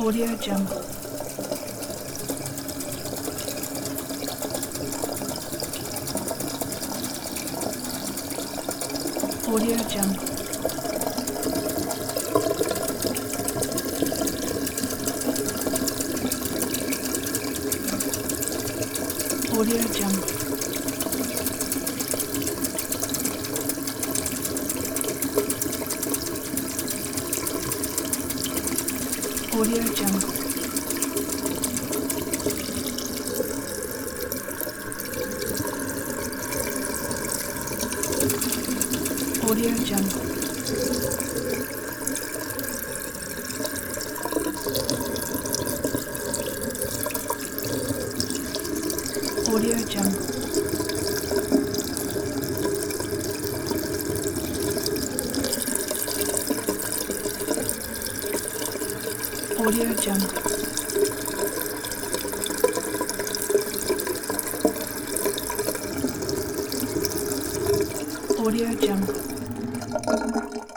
Audio Jungle. Audio Jungle. Audio Jungle. Audio Jungle. Audio Jungle. Audio Jungle. Audio Jungle. Audio Jungle.